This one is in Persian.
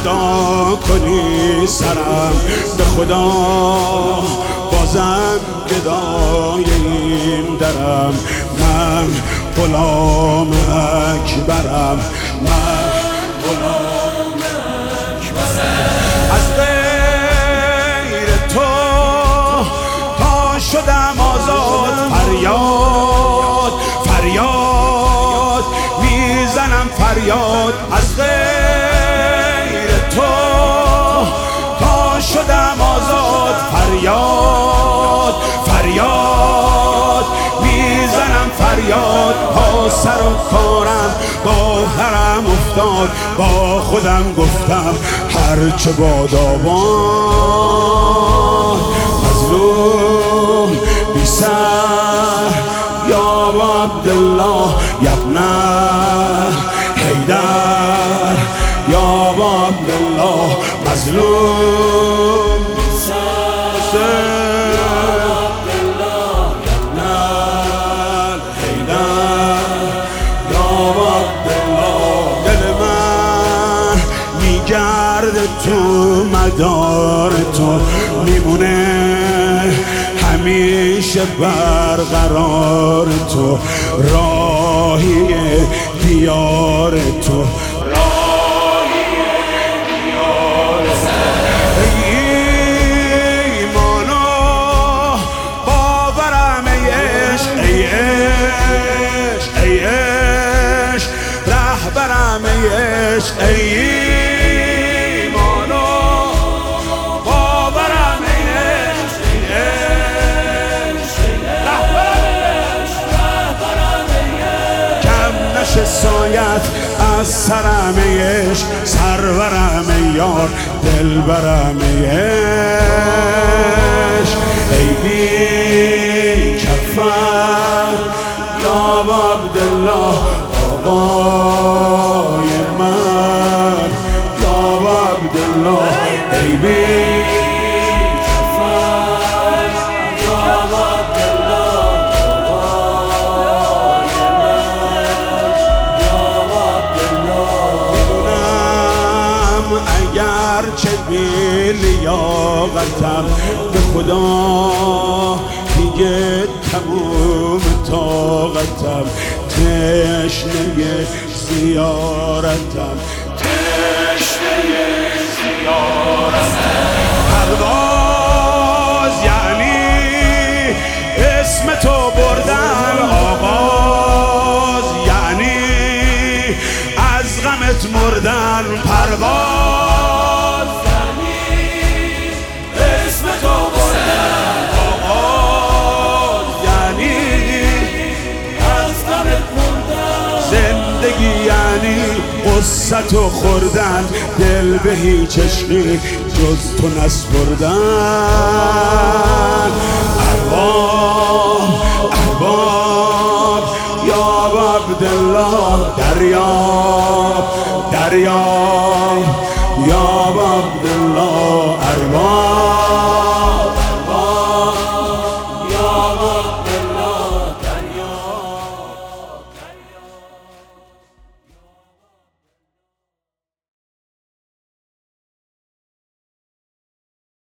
جدا کنی سرم، به خدا بازم گدای این درم. من غلام اکبرم، من غلام اکبرم. از غیر تو تا شدم آزاد، فریاد فریاد میزنم فریاد. از غیر تو تا شدم آزاد، فریاد فریاد میزنم فریاد. تا سر و کارم با حرم افتاد، با خودم گفتم هرچه بادابان. مظلوم بی سر یا عبدالله یبن حیدر، یا عبدالله. مظلوم بی سر تو مدار تو میمونه همیشه برقرار، تو راهی دیار تو، راهی دیار تو. ایمانا باورم ای عشق، ای عشق ای عشق رهبرم ای عشق، ای سایت از سرم عشق، سرورم یار دلبرم عشق. ای بی کفر یا عبدالله آقای من، یا عبدالله. ای بی چه بی لیاقتم، به خدا دیگه تموم طاقتم. تشنه زیارتم، تشنه زیارتم. پرواز یعنی اسم تو بردن، آغاز یعنی از غمت مردن. پرواز یعنی اسم تو بردن، آغاز یعنی از غمت مردن. زندگی یعنی قصت و خوردن، دل به هیچ عشقی جز تو نسپردن. ارباب ارباب یا عبدالله، دریاب دریاب